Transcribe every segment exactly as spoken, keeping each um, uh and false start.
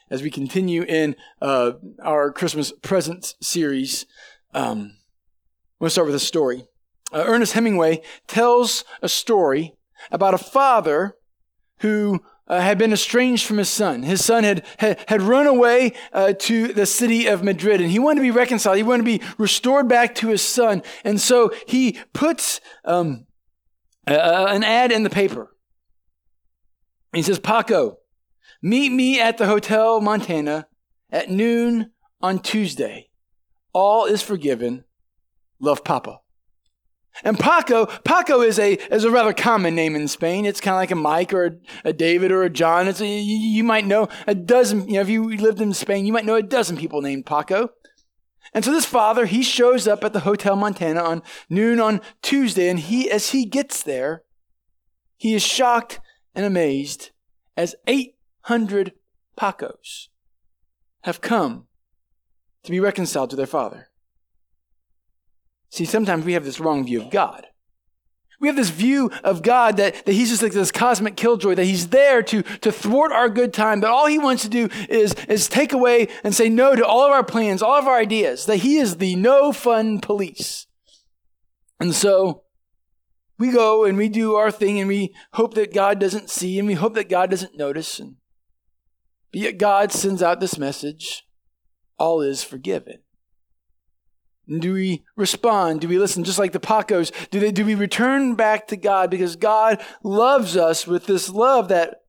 as we continue in uh, our Christmas presents series. Um, we'll start with a story. Uh, Ernest Hemingway tells a story about a father who uh, had been estranged from his son. His son had had, had run away uh, to the city of Madrid, and he wanted to be reconciled. He wanted to be restored back to his son. And so he puts um, uh, an ad in the paper. He says, "Paco, meet me at the Hotel Montana at noon on Tuesday. All is forgiven. Love, Papa." And Paco, Paco is a is a rather common name in Spain. It's kind of like a Mike or a, a David or a John. It's a, you, you might know a dozen, you know, if you lived in Spain, you might know a dozen people named Paco. And so this father, he shows up at the Hotel Montana on noon on Tuesday, and he, as he gets there, he is shocked and amazed as eight hundred Pacos have come to be reconciled to their father. See, sometimes we have this wrong view of God. We have this view of God that, that he's just like this cosmic killjoy, that he's there to, to thwart our good time, that all he wants to do is, is take away and say no to all of our plans, all of our ideas, that he is the no fun police. And so we go and we do our thing and we hope that God doesn't see and we hope that God doesn't notice. And but yet God sends out this message, all is forgiven. Do we respond? Do we listen? Just like the Pacos, do they? Do we return back to God because God loves us with this love that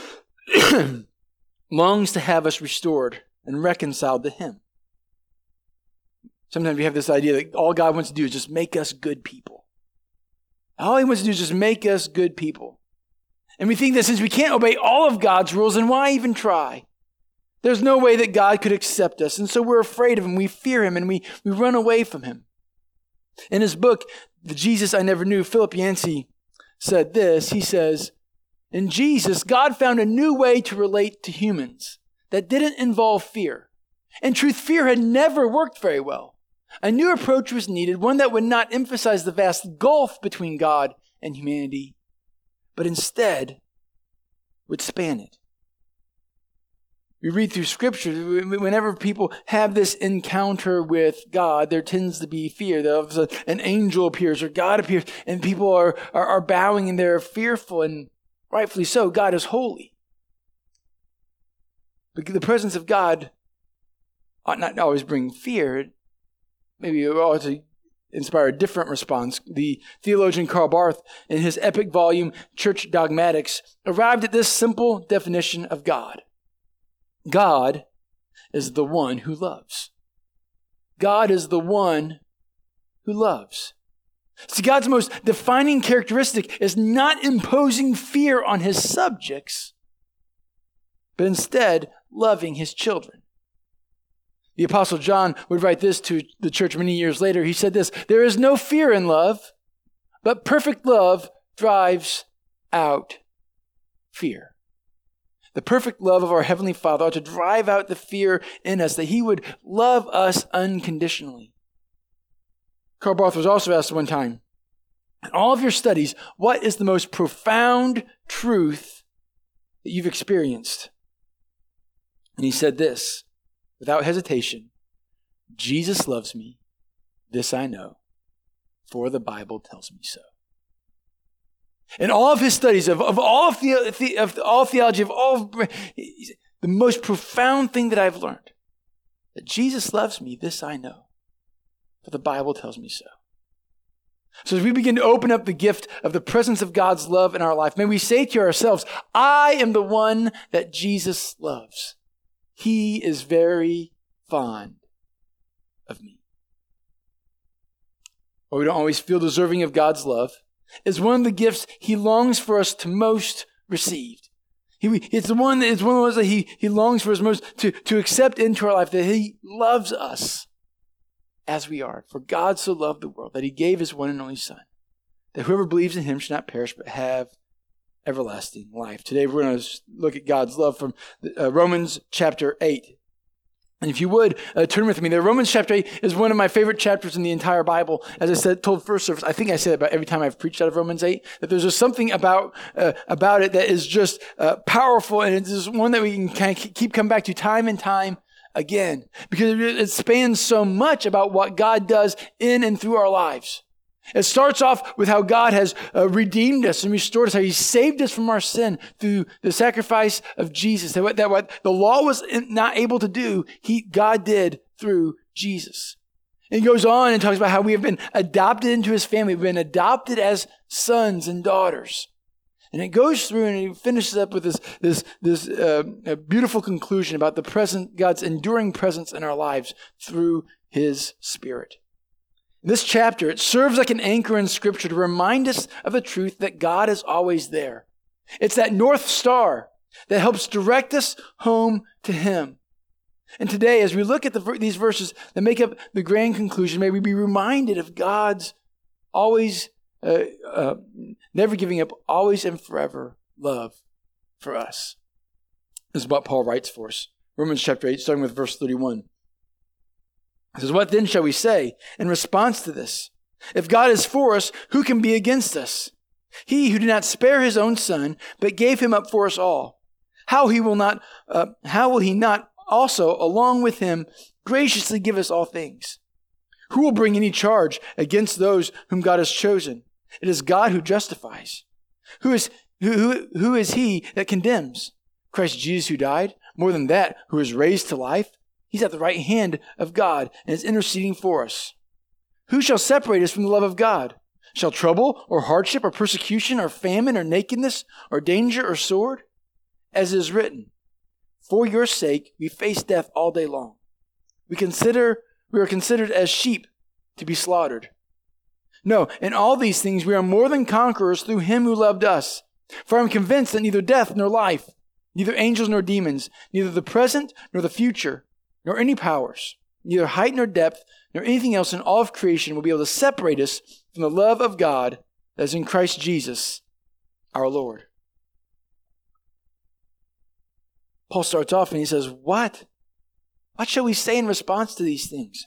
longs to have us restored and reconciled to Him? Sometimes we have this idea that all God wants to do is just make us good people. All He wants to do is just make us good people. And we think that since we can't obey all of God's rules, then why even try? There's no way that God could accept us. And so we're afraid of Him. We fear Him and we, we run away from Him. In his book, The Jesus I Never Knew, Philip Yancey said this. He says, "In Jesus, God found a new way to relate to humans that didn't involve fear. In truth, fear had never worked very well. A new approach was needed, one that would not emphasize the vast gulf between God and humanity, but instead would span it." We read through Scripture, whenever people have this encounter with God, there tends to be fear. An angel appears or God appears, and people are, are, are bowing and they're fearful, and rightfully so. God is holy. But the presence of God ought not always bring fear. Maybe it ought to inspire a different response. The theologian Karl Barth, in his epic volume, Church Dogmatics, arrived at this simple definition of God. God is the one who loves. God is the one who loves. See, God's most defining characteristic is not imposing fear on His subjects, but instead loving His children. The Apostle John would write this to the church many years later. He said this, "There is no fear in love, but perfect love drives out fear." The perfect love of our Heavenly Father ought to drive out the fear in us, that He would love us unconditionally. Karl Barth was also asked one time, in all of your studies, what is the most profound truth that you've experienced? And he said this, without hesitation, "Jesus loves me, this I know, for the Bible tells me so." In all of his studies of, of, all, of, the, of all theology, of all, the most profound thing that I've learned, that Jesus loves me, this I know, for the Bible tells me so. So as we begin to open up the gift of the presence of God's love in our life, may we say to ourselves, I am the one that Jesus loves. He is very fond of me. While we don't always feel deserving of God's love, is one of the gifts He longs for us to most receive. He, it's the one that is one of those that he, he longs for us most to, to accept into our life, that He loves us as we are. For God so loved the world that He gave His one and only Son, that whoever believes in Him should not perish but have everlasting life. Today we're going to look at God's love from uh, Romans chapter eight. And if you would, uh, turn with me there. Romans chapter eight is one of my favorite chapters in the entire Bible. As I said, told first service, I think I say that about every time I've preached out of Romans eight, that there's just something about uh, about it that is just uh, powerful, and it's just one that we can kind of keep coming back to time and time again, because it, it spans so much about what God does in and through our lives. It starts off with how God has uh, redeemed us and restored us, how he saved us from our sin through the sacrifice of Jesus. That what, that what the law was not able to do, he, God did through Jesus. And he goes on and talks about how we have been adopted into his family. We've been adopted as sons and daughters. And it goes through and he finishes up with this, this, this uh, beautiful conclusion about the present, God's enduring presence in our lives through his Spirit. This chapter, it serves like an anchor in Scripture to remind us of the truth that God is always there. It's that North Star that helps direct us home to him. And today, as we look at the, these verses that make up the grand conclusion, may we be reminded of God's always, uh, uh, never giving up, always and forever love for us. This is what Paul writes for us. Romans chapter eight, starting with verse thirty-one. It says, what then shall we say in response to this? If God is for us, who can be against us? He who did not spare his own son, but gave him up for us all. How he will not, uh, how will he not also, along with him, graciously give us all things? Who will bring any charge against those whom God has chosen? It is God who justifies. Who is, who, who, who is he that condemns? Christ Jesus who died? More than that, who is raised to life? He's at the right hand of God and is interceding for us. Who shall separate us from the love of God? Shall trouble or hardship or persecution or famine or nakedness or danger or sword? As it is written, for your sake we face death all day long. We consider we are considered as sheep to be slaughtered. No, in all these things we are more than conquerors through him who loved us. For I am convinced that neither death nor life, neither angels nor demons, neither the present nor the future, nor any powers, neither height nor depth, nor anything else in all of creation will be able to separate us from the love of God that is in Christ Jesus, our Lord. Paul starts off and he says, what? What shall we say in response to these things?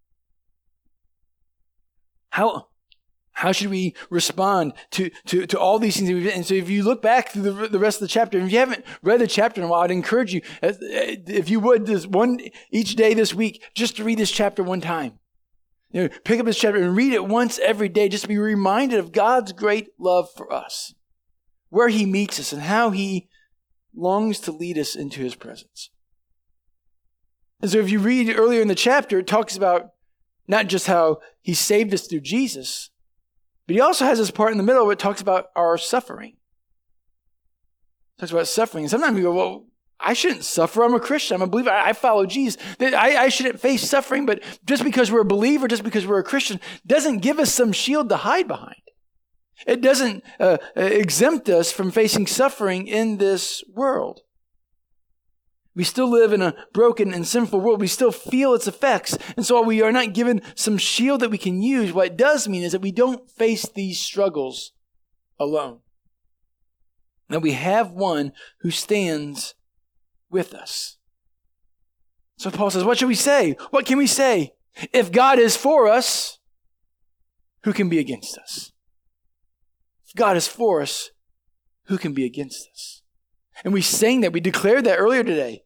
How, how should we respond to, to, to all these things? And so if you look back through the, the rest of the chapter, and if you haven't read the chapter in a while, I'd encourage you, if you would, this one each day this week, just to read this chapter one time. You know, pick up this chapter and read it once every day, just to be reminded of God's great love for us, where he meets us and how he longs to lead us into his presence. And so if you read earlier in the chapter, it talks about not just how he saved us through Jesus, but he also has this part in the middle where it talks about our suffering. It talks about suffering. And sometimes we go, well, I shouldn't suffer. I'm a Christian. I'm a believer. I, I follow Jesus. I, I shouldn't face suffering, but just because we're a believer, just because we're a Christian, doesn't give us some shield to hide behind. It doesn't uh, exempt us from facing suffering in this world. We still live in a broken and sinful world. We still feel its effects. And so while we are not given some shield that we can use, what it does mean is that we don't face these struggles alone. That we have one who stands with us. So Paul says, what should we say? What can we say? If God is for us, who can be against us? If God is for us, who can be against us? And we sang that, we declared that earlier today.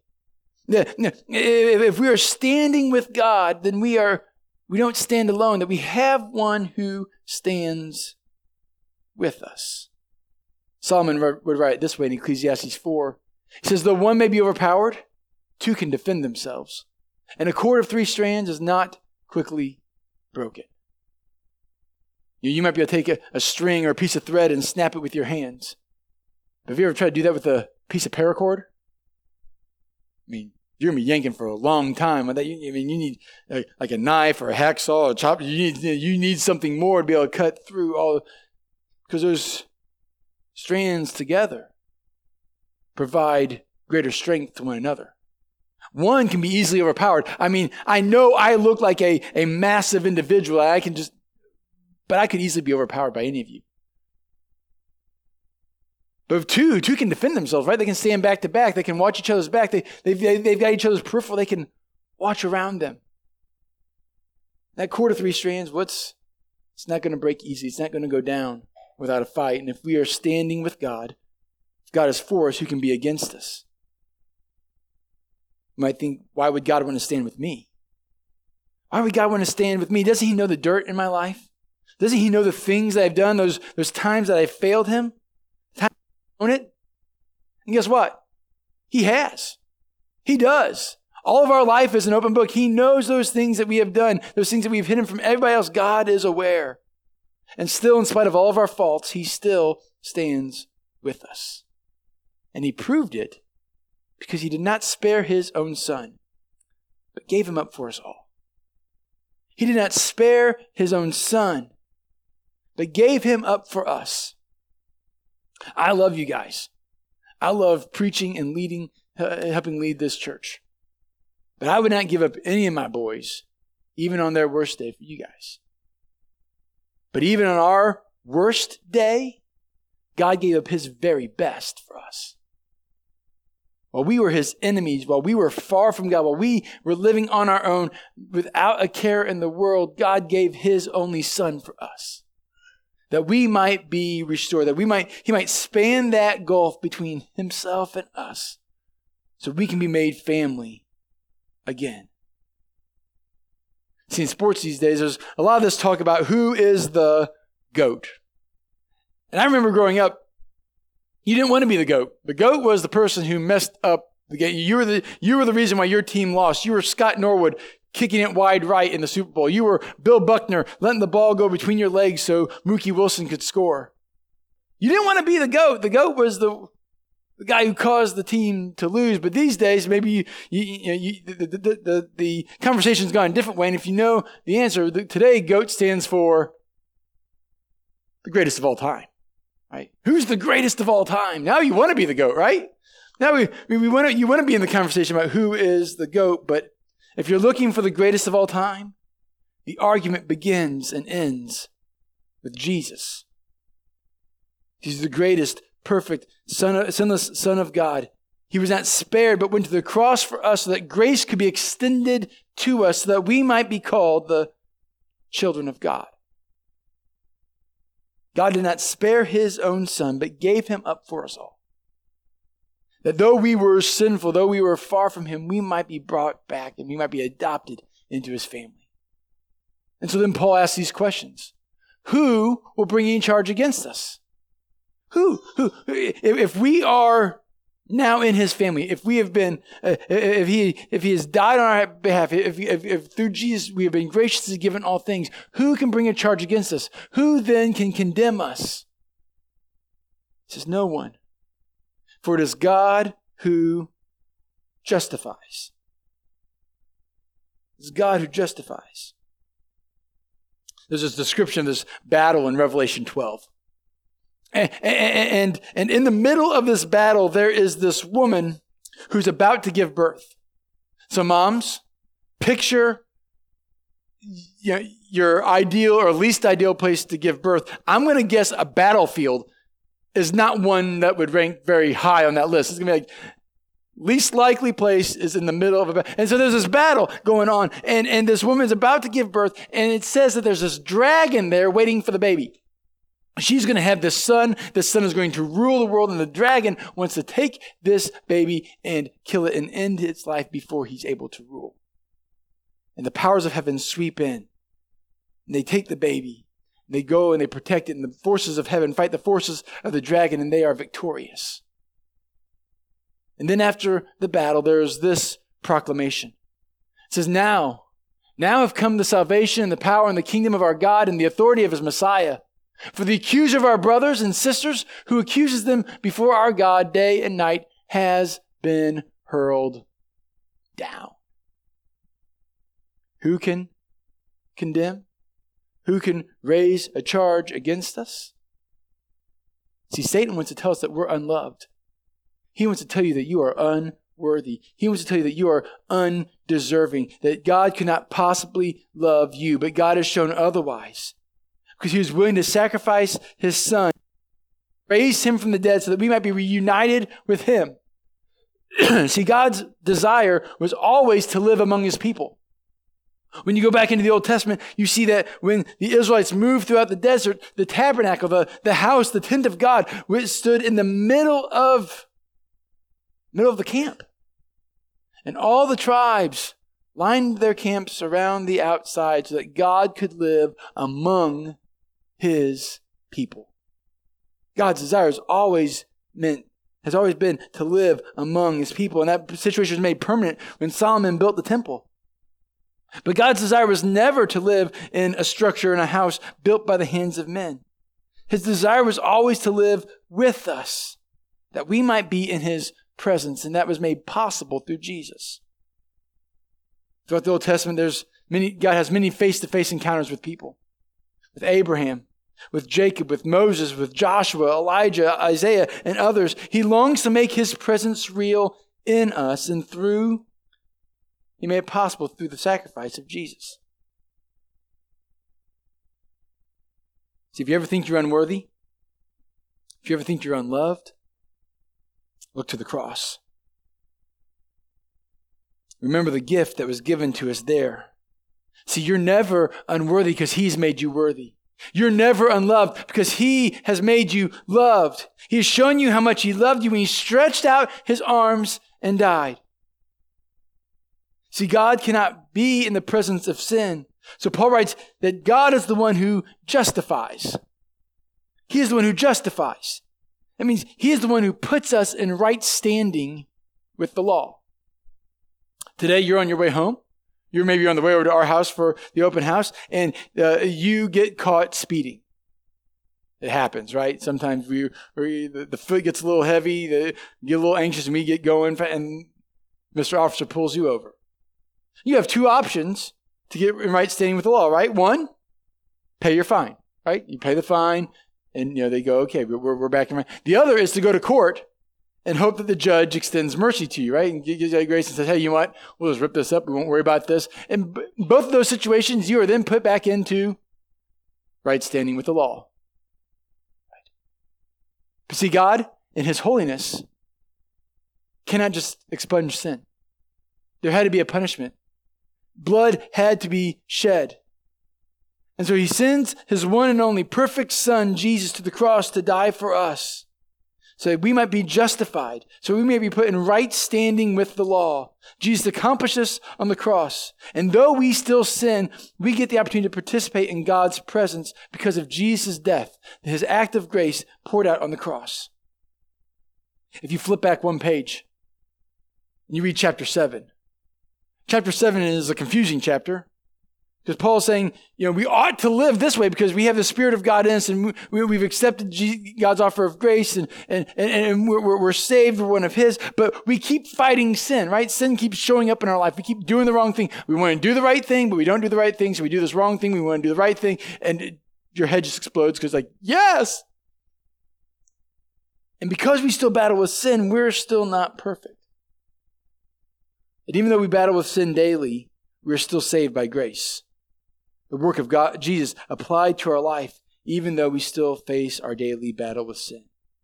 If we are standing with God, then we are we don't stand alone, that we have one who stands with us. Solomon would write it this way in Ecclesiastes four. He says, though one may be overpowered, two can defend themselves. And a cord of three strands is not quickly broken. You, you might be able to take a, a string or a piece of thread and snap it with your hands. But have you ever tried to do that with a piece of paracord? I mean, you're going to be yanking for a long time. With that, you, I mean, you need a, like a knife or a hacksaw or a chopper. You need, you need something more to be able to cut through all, because those strands together provide greater strength to one another. One can be easily overpowered. I mean, I know I look like a, a massive individual. I can just, but I could easily be overpowered by any of you. But if two, two can defend themselves, right? They can stand back to back. They can watch each other's back. They, they've, they've got each other's peripheral. They can Watch around them. That cord of three strands, what's it's not going to break easy. It's not going to go down without a fight. And if we are standing with God, if God is for us, who can be against us? You might think, why would God want to stand with me? Why would God want to stand with me? Doesn't he know the dirt in my life? Doesn't he know the things that I've done, those, those times that I failed him? Times I've known it? And guess what? He has. He does. All of our life is an open book. He knows those things that we have done, those things that we've hidden from everybody else. God is aware. And still, in spite of all of our faults, he still stands with us. And he proved it because he did not spare his own son, but gave him up for us all. He did not spare his own son, but gave him up for us. I love you guys. I love preaching and leading, uh, helping lead this church. But I would not give up any of my boys, even on their worst day, for you guys. But even on our worst day, God gave up his very best for us. While we were his enemies, while we were far from God, while we were living on our own without a care in the world, God gave his only son for us. That we might be restored, that we might, he might span that gulf between himself and us so we can be made family again. See, in sports these days, there's a lot of this talk about who is the GOAT. And I remember growing up, you didn't want to be the GOAT. The GOAT was the person who messed up the game. You were the, you were the reason why your team lost. You were Scott Norwood kicking it wide right in the Super Bowl. You were Bill Buckner letting the ball go between your legs so Mookie Wilson could score. You didn't want to be the GOAT. The GOAT was the the guy who caused the team to lose. But these days, maybe you, you, you know, you, the, the, the, the conversation's gone a different way. And if you know the answer, the, today GOAT stands for the greatest of all time, right? Who's the greatest of all time? Now you want to be the GOAT, right? Now we, we want to, you want to be in the conversation about who is the GOAT. But if you're looking for the greatest of all time, the argument begins and ends with Jesus. He's the greatest, perfect, son of, sinless Son of God. He was not spared, but went to the cross for us so that grace could be extended to us so that we might be called the children of God. God did not spare his own son, but gave him up for us all. That though we were sinful, though we were far from him, we might be brought back and we might be adopted into his family. And so then Paul asks these questions. Who will bring any charge against us? Who? Who? If we are now in his family, if we have been, uh, if he if he has died on our behalf, if, if, if through Jesus we have been graciously given all things, who can bring a charge against us? Who then can condemn us? He says, no one. For it is God who justifies. It's God who justifies. There's this description of this battle in Revelation twelve. And, and, and in the middle of this battle, there is this woman who's about to give birth. So moms, picture you know, your ideal or least ideal place to give birth. I'm going to guess a battlefield is not one that would rank very high on that list. It's going to be like, least likely place is in the middle of a battle. And so there's this battle going on, and, and this woman's about to give birth, and it says that there's this dragon there waiting for the baby. She's going to have this son. This son is going to rule the world, and the dragon wants to take this baby and kill it and end its life before he's able to rule. And the powers of heaven sweep in, and they take the baby. They go and they protect it, and the forces of heaven fight the forces of the dragon, and they are victorious. And then after the battle, there's this proclamation. It says, now, now have come the salvation and the power and the kingdom of our God and the authority of his Messiah. For the accuser of our brothers and sisters who accuses them before our God day and night has been hurled down. Who can condemn? Who can raise a charge against us? See, Satan wants to tell us that we're unloved. He wants to tell you that you are unworthy. He wants to tell you that you are undeserving, that God cannot possibly love you, but God has shown otherwise. Because he was willing to sacrifice his son, raise him from the dead so that we might be reunited with him. See, God's desire was always to live among his people. When you go back into the Old Testament, you see that when the Israelites moved throughout the desert, the tabernacle, the, the house, the tent of God, which stood in the middle of, middle of the camp. And all the tribes lined their camps around the outside so that God could live among his people. God's desire has always meant, has always been to live among his people. And that situation was made permanent when Solomon built the temple. But God's desire was never to live in a structure, in a house built by the hands of men. His desire was always to live with us, that we might be in his presence, and that was made possible through Jesus. Throughout the Old Testament, there's many, God has many face-to-face encounters with people. With Abraham, with Jacob, with Moses, with Joshua, Elijah, Isaiah, and others. He longs to make his presence real in us, and through He made it possible through the sacrifice of Jesus. See, if you ever think you're unworthy, if you ever think you're unloved, look to the cross. Remember the gift that was given to us there. See, you're never unworthy because he's made you worthy. You're never unloved because he has made you loved. He has shown you how much he loved you when he stretched out his arms and died. See, God cannot be in the presence of sin. So Paul writes that God is the one who justifies. He is the one who justifies. That means he is the one who puts us in right standing with the law. Today, you're on your way home. You're maybe on the way over to our house for the open house, and uh, you get caught speeding. It happens, right? Sometimes we, we the, the foot gets a little heavy, the, get a little anxious, and we get going, and Mister Officer pulls you over. You have two options to get in right standing with the law, right? One, pay your fine, right? You pay the fine, and you know they go, okay, we're we're back in right. The other is to go to court and hope that the judge extends mercy to you, right? And gives you grace and says, hey, you know what? We'll just rip this up. We won't worry about this. And b- both of those situations, you are then put back into right standing with the law. Right. But see, God, in his holiness, cannot just expunge sin. There had to be a punishment. Blood had to be shed. And so he sends his one and only perfect Son, Jesus, to the cross to die for us, so that we might be justified, so we may be put in right standing with the law. Jesus accomplished this on the cross. And though we still sin, we get the opportunity to participate in God's presence because of Jesus' death, his act of grace poured out on the cross. If you flip back one page and you read chapter seven, chapter seven is a confusing chapter. Because Paul's saying, you know, we ought to live this way because we have the Spirit of God in us, and we, we've accepted God's offer of grace, and, and, and, and we're, we're saved, we're one of his. But we keep fighting sin, right? Sin keeps showing up in our life. We keep doing the wrong thing. We want to do the right thing, but we don't do the right thing. So we do this wrong thing. We want to do the right thing. And it, your head just explodes because like, yes! And because we still battle with sin, we're still not perfect. And even though we battle with sin daily, we're still saved by grace. The work of God, Jesus, applied to our life, even though we still face our daily battle with sin.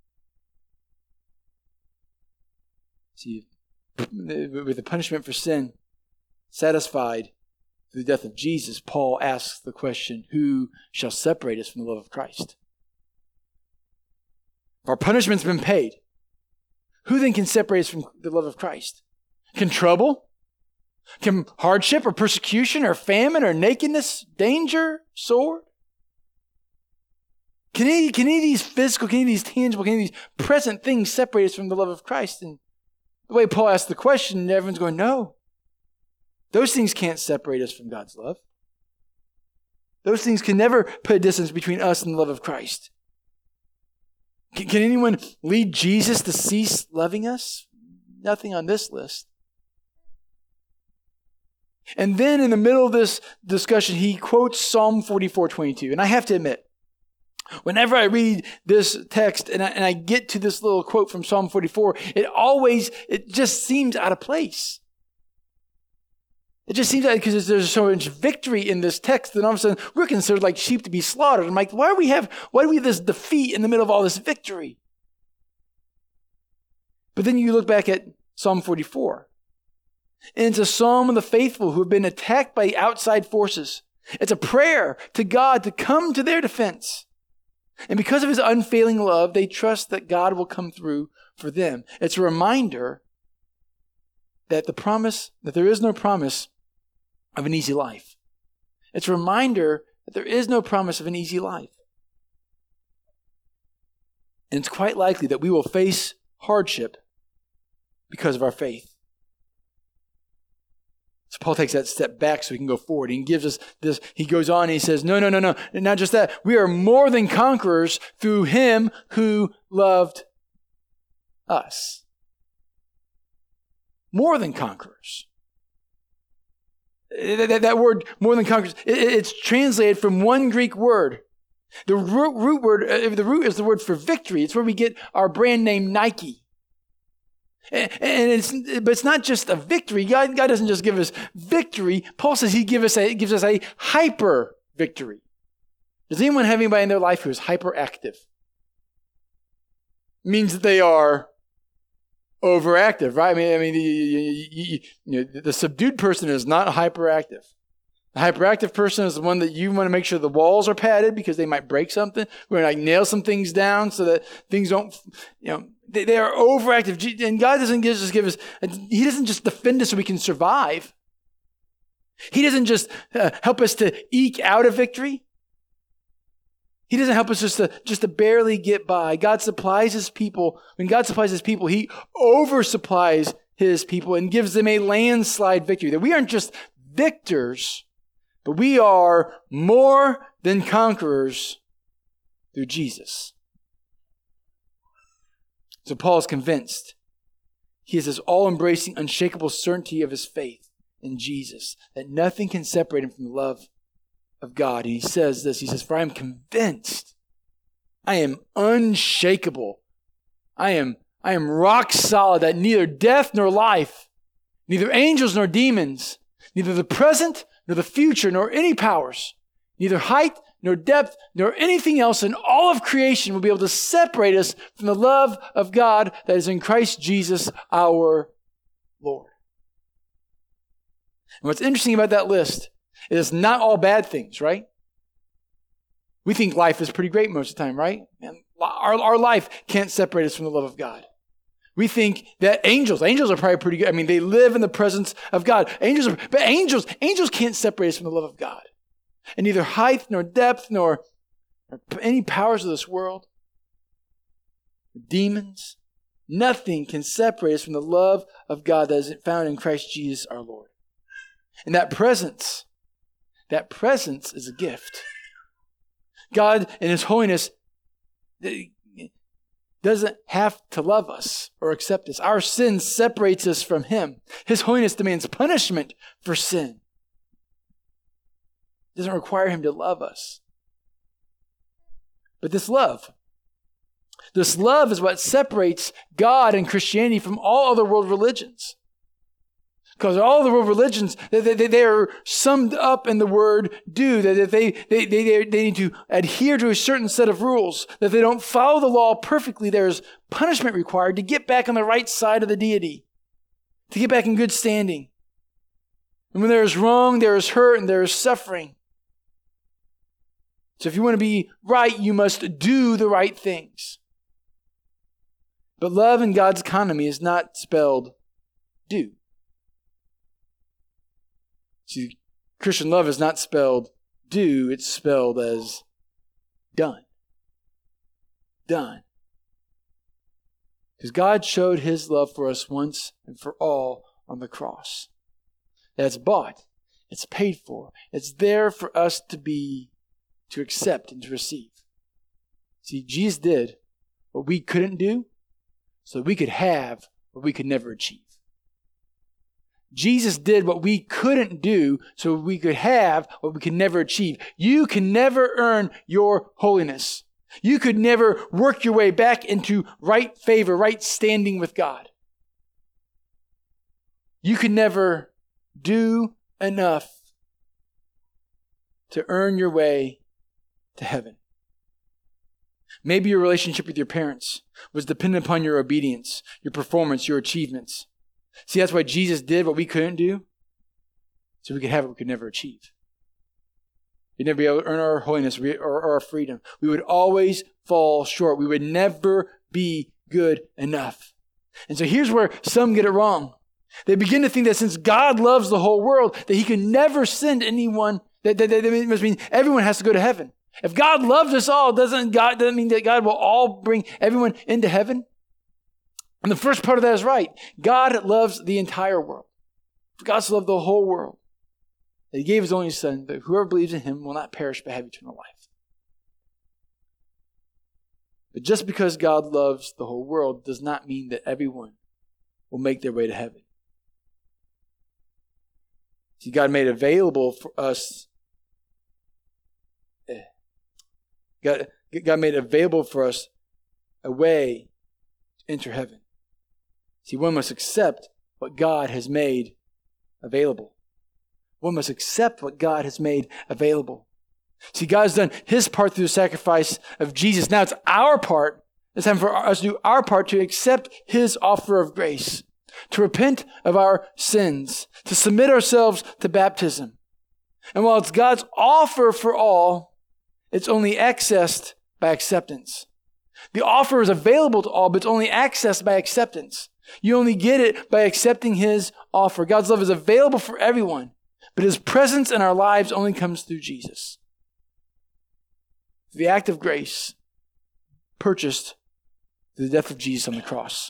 See, with the punishment for sin satisfied through the death of Jesus, Paul asks the question, who shall separate us from the love of Christ? If our punishment's been paid, who then can separate us from the love of Christ? Can trouble? Can hardship or persecution or famine or nakedness, danger, sword? Can any, can any of these physical, can any of these tangible, can any of these present things separate us from the love of Christ? And the way Paul asked the question, everyone's going, no. Those things can't separate us from God's love. Those things can never put a distance between us and the love of Christ. Can, can anyone lead Jesus to cease loving us? Nothing on this list. And then in the middle of this discussion, he quotes Psalm forty-four twenty-two. And I have to admit, whenever I read this text and I, and I get to this little quote from Psalm forty-four, it always, it just seems out of place. It just seems like because there's so much victory in this text that all of a sudden we're considered like sheep to be slaughtered. I'm like, why do we have, why do we have this defeat in the middle of all this victory? But then you look back at Psalm forty-four. And it's a psalm of the faithful who have been attacked by outside forces. It's a prayer to God to come to their defense. And because of his unfailing love, they trust that God will come through for them. It's a reminder that the promise, that there is no promise of an easy life. It's a reminder that there is no promise of an easy life. And it's quite likely that we will face hardship because of our faith. So Paul takes that step back so he can go forward. He gives us this, he goes on and he says, no, no, no, no, not just that. We are more than conquerors through him who loved us. More than conquerors. That, that, that word, more than conquerors, it, it's translated from one Greek word. The root, root word, uh, the root is the word for victory. It's where we get our brand name Nike. And, and it's, but it's not just a victory. God, God doesn't just give us victory. Paul says he give us a, gives us a hyper victory. Does anyone have anybody in their life who is hyperactive? It means that they are overactive, right? I mean, I mean, the, you, you, you know, the subdued person is not hyperactive. The hyperactive person is the one that you want to make sure the walls are padded because they might break something. We're going to like nail some things down so that things don't, you know, they, they are overactive. And God doesn't just give us, he doesn't just defend us so we can survive. He doesn't just uh, help us to eke out a victory. He doesn't help us just to, just to barely get by. God supplies his people. When God supplies his people, he oversupplies his people and gives them a landslide victory. That we aren't just victors, but we are more than conquerors through Jesus. So Paul is convinced. He has this all-embracing, unshakable certainty of his faith in Jesus, that nothing can separate him from the love of God. And he says this, he says, for I am convinced, I am unshakable. I am, I am rock solid that neither death nor life, neither angels nor demons, neither the present nor the future, nor any powers, neither height nor depth, nor anything else in all of creation will be able to separate us from the love of God that is in Christ Jesus our Lord. And what's interesting about that list is it's not all bad things, right? We think life is pretty great most of the time, right? And our, our life can't separate us from the love of God. We think that angels, angels are probably pretty good. I mean, they live in the presence of God. Angels are, but angels, angels can't separate us from the love of God. And neither height nor depth nor, nor any powers of this world, demons, nothing can separate us from the love of God that is found in Christ Jesus our Lord. And that presence, that presence is a gift. God in his holiness doesn't have to love us or accept us. Our sin separates us from him. His holiness demands punishment for sin. It doesn't require him to love us. But this love, this love is what separates God and Christianity from all other world religions. Because all the world religions, they, they, they are summed up in the word do, that they, they, they, they need to adhere to a certain set of rules, that if they don't follow the law perfectly, there's punishment required to get back on the right side of the deity, to get back in good standing. And when there is wrong, there is hurt and there is suffering. So if you want to be right, you must do the right things. But love in God's economy is not spelled do. See, Christian love is not spelled do, it's spelled as done. Done. Because God showed his love for us once and for all on the cross. That's bought. It's paid for. It's there for us to be, to accept and to receive. See, Jesus did what we couldn't do so that we could have what we could never achieve. Jesus did what we couldn't do so we could have what we could never achieve. You can never earn your holiness. You could never work your way back into right favor, right standing with God. You can never do enough to earn your way to heaven. Maybe your relationship with your parents was dependent upon your obedience, your performance, your achievements. See, that's why Jesus did what we couldn't do, so we could have what we could never achieve. We'd never be able to earn our holiness or, or our freedom. We would always fall short. We would never be good enough. And so here's where some get it wrong. They begin to think that since God loves the whole world, that he can never send anyone, that, that, that, that must mean everyone has to go to heaven. If God loves us all, doesn't God doesn't mean that God will all bring everyone into heaven? And the first part of that is right. God loves the entire world. For God so loved the whole world, that he gave his only son, that whoever believes in him will not perish but have eternal life. But just because God loves the whole world does not mean that everyone will make their way to heaven. See, God made available for us, God, God made available for us a way to enter heaven. See, one must accept what God has made available. One must accept what God has made available. See, God's done his part through the sacrifice of Jesus. Now it's our part. It's time for us to do our part to accept his offer of grace, to repent of our sins, to submit ourselves to baptism. And while it's God's offer for all, it's only accessed by acceptance. The offer is available to all, but it's only accessed by acceptance. You only get it by accepting his offer. God's love is available for everyone, but his presence in our lives only comes through Jesus. The act of grace purchased through the death of Jesus on the cross.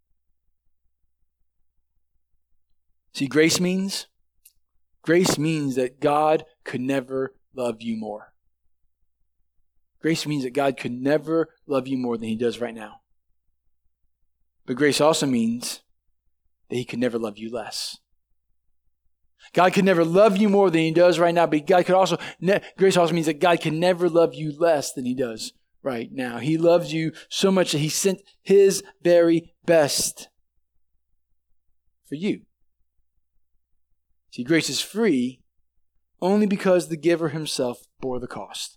See, grace means, grace means that God could never love you more. Grace means that God could never love you more than he does right now. But grace also means that he could never love you less. God could never love you more than he does right now, but God could also, grace also means that God can never love you less than he does right now. He loves you so much that he sent his very best for you. See, grace is free only because the giver himself bore the cost.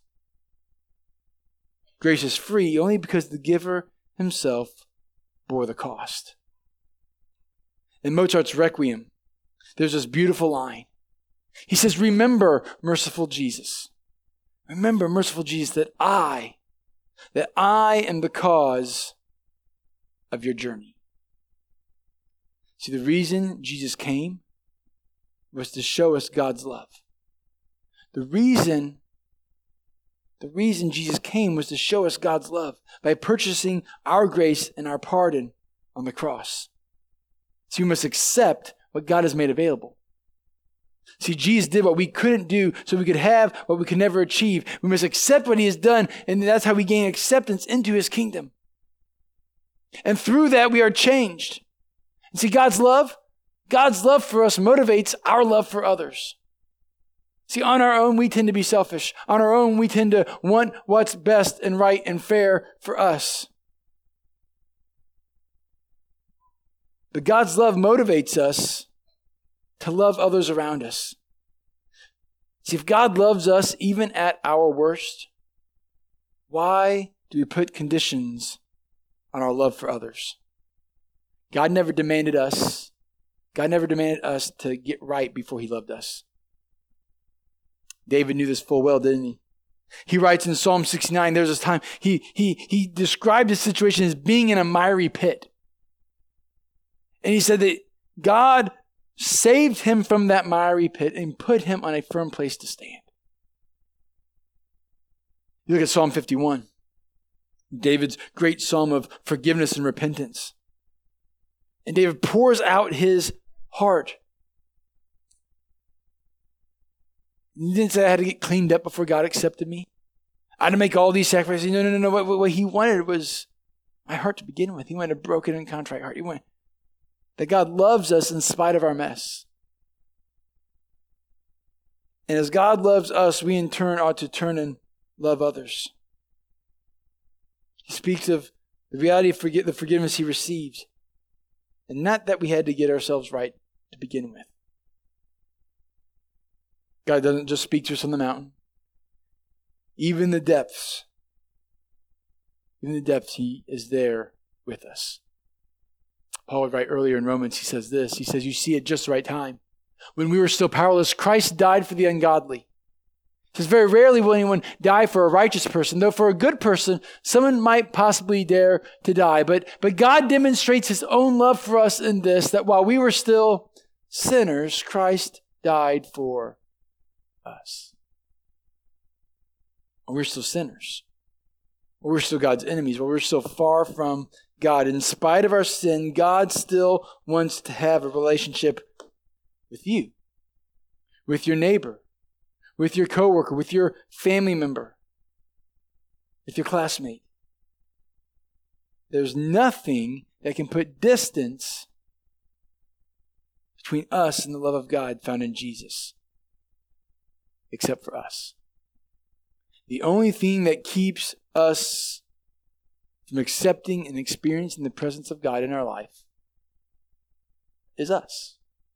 Grace is free only because the giver himself bore the cost. In Mozart's Requiem, there's this beautiful line. He says, remember, merciful Jesus. Remember, merciful Jesus, that I, that I am the cause of your journey. See, the reason Jesus came was to show us God's love. The reason The reason Jesus came was to show us God's love by purchasing our grace and our pardon on the cross. So we must accept what God has made available. See, Jesus did what we couldn't do so we could have what we could never achieve. We must accept what he has done, and that's how we gain acceptance into his kingdom. And through that, we are changed. And see, God's love, God's love for us motivates our love for others. See, on our own, we tend to be selfish. On our own, we tend to want what's best and right and fair for us. But God's love motivates us to love others around us. See, if God loves us even at our worst, why do we put conditions on our love for others? God never demanded us. God never demanded us to get right before he loved us. David knew this full well, didn't he? He writes in Psalm sixty-nine, there's this time, he, he, he described his situation as being in a miry pit. And he said that God saved him from that miry pit and put him on a firm place to stand. You look at Psalm fifty-one, David's great psalm of forgiveness and repentance. And David pours out his heart. He didn't say I had to get cleaned up before God accepted me. I had to make all these sacrifices. No, no, no, no. What, what he wanted was my heart to begin with. He wanted a broken and contrite heart. He wanted that God loves us in spite of our mess. And as God loves us, we in turn ought to turn and love others. He speaks of the reality of forget, the forgiveness he received. And not that we had to get ourselves right to begin with. God doesn't just speak to us on the mountain. Even the depths, even the depths, he is there with us. Paul would write earlier in Romans, he says this, he says, you see at just the right time. When we were still powerless, Christ died for the ungodly. He says, very rarely will anyone die for a righteous person, though for a good person, someone might possibly dare to die. But, but God demonstrates his own love for us in this, that while we were still sinners, Christ died for us. While we're still sinners. While we're still God's enemies. While we're still far from God. In spite of our sin, God still wants to have a relationship with you, with your neighbor, with your coworker, with your family member, with your classmate. There's nothing that can put distance between us and the love of God found in Jesus, except for us. The only thing that keeps us from accepting and experiencing the presence of God in our life is us.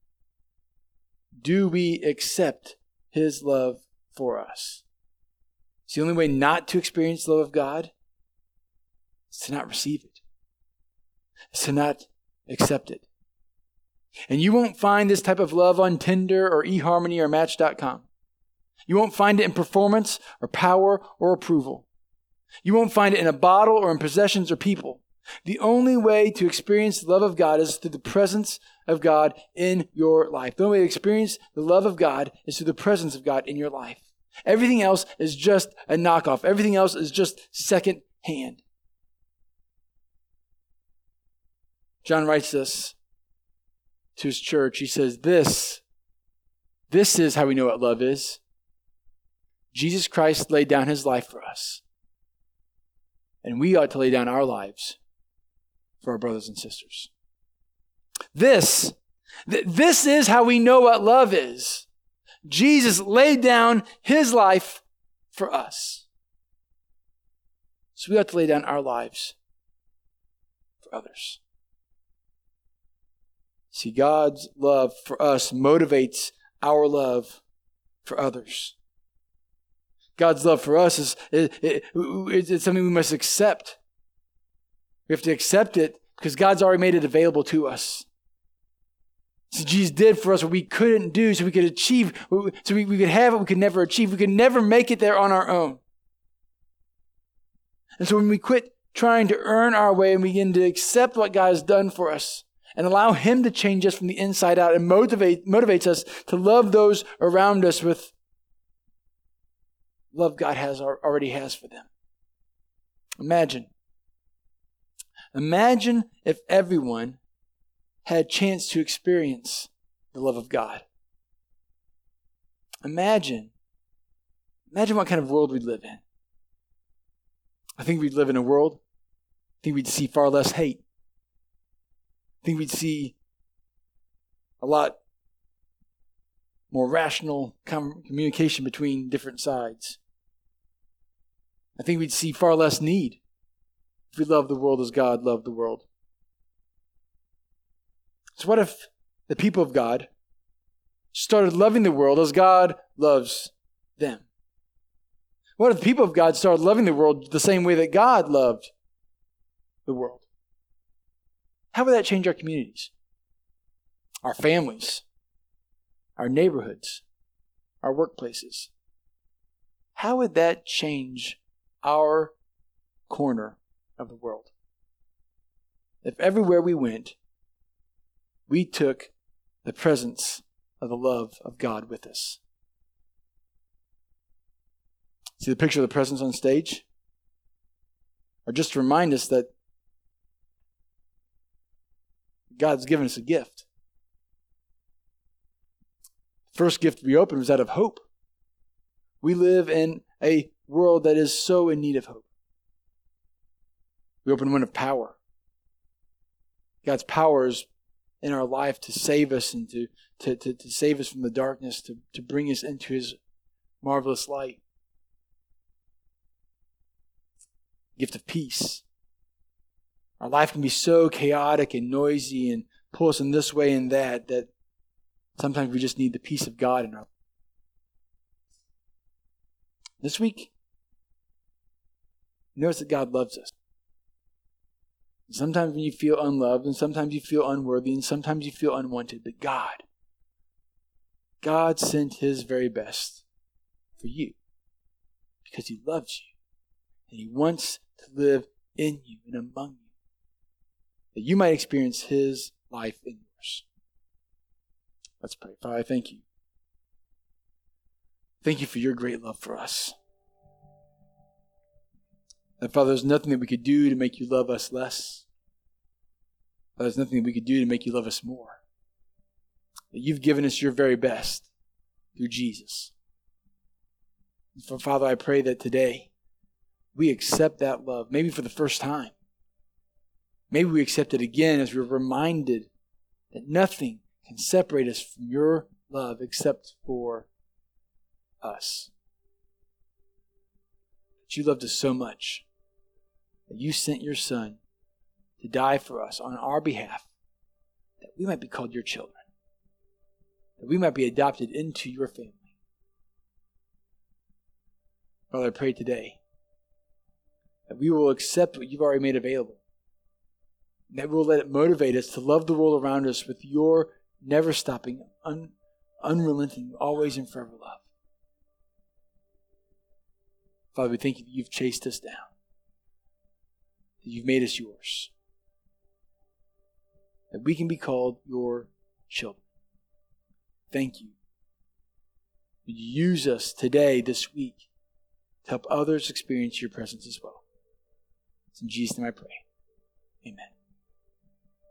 Do we accept his love for us? It's the only way not to experience the love of God is to not receive it. It's to not accept it. And you won't find this type of love on Tinder or eHarmony or Match dot com. You won't find it in performance or power or approval. You won't find it in a bottle or in possessions or people. The only way to experience the love of God is through the presence of God in your life. The only way to experience the love of God is through the presence of God in your life. Everything else is just a knockoff. Everything else is just second hand. John writes this to his church. He says, this, this is how we know what love is. Jesus Christ laid down his life for us. And we ought to lay down our lives for our brothers and sisters. This, th- this is how we know what love is. Jesus laid down his life for us. So we ought to lay down our lives for others. See, God's love for us motivates our love for others. God's love for us is it, it, it's something we must accept. We have to accept it because God's already made it available to us. So Jesus did for us what we couldn't do so we could achieve, so we, we could have what we could never achieve. We could never make it there on our own. And so when we quit trying to earn our way and begin to accept what God has done for us and allow him to change us from the inside out and motivate motivates us to love those around us with love God has already has for them. Imagine. Imagine if everyone had a chance to experience the love of God. Imagine. Imagine what kind of world we'd live in. I think we'd live in a world, I think we'd see far less hate. I think we'd see a lot more rational com- communication between different sides. I think we'd see far less need if we loved the world as God loved the world. So what if the people of God started loving the world as God loves them? What if the people of God started loving the world the same way that God loved the world? How would that change our communities, our families, our neighborhoods, our workplaces? How would that change our corner of the world? If everywhere we went, we took the presence of the love of God with us. See the picture of the presence on stage? Or just to remind us that God's given us a gift. The first gift we opened was that of hope. We live in a world that is so in need of hope. We open one of power. God's power is in our life to save us and to, to, to, to save us from the darkness, to, to bring us into his marvelous light. Gift of peace. Our life can be so chaotic and noisy and pull us in this way and that, that sometimes we just need the peace of God in our life. This week, notice that God loves us. Sometimes when you feel unloved, and sometimes you feel unworthy, and sometimes you feel unwanted. But God, God sent his very best for you because he loves you. And he wants to live in you and among you, that you might experience his life in yours. Let's pray. Father, I thank you. Thank you for your great love for us. That, Father, there's nothing that we could do to make you love us less. Father, there's nothing that we could do to make you love us more. That you've given us your very best through Jesus. And so, Father, I pray that today we accept that love, maybe for the first time. Maybe we accept it again as we're reminded that nothing can separate us from your love except for us. That you loved us so much that you sent your Son to die for us on our behalf, that we might be called your children, that we might be adopted into your family. Father, I pray today that we will accept what you've already made available, and that we'll let it motivate us to love the world around us with your never-stopping, un- unrelenting, always and forever love. Father, we thank you that you've chased us down, that you've made us yours, that we can be called your children. Thank you. Would you use us today, this week, to help others experience your presence as well. It's in Jesus' name I pray. Amen.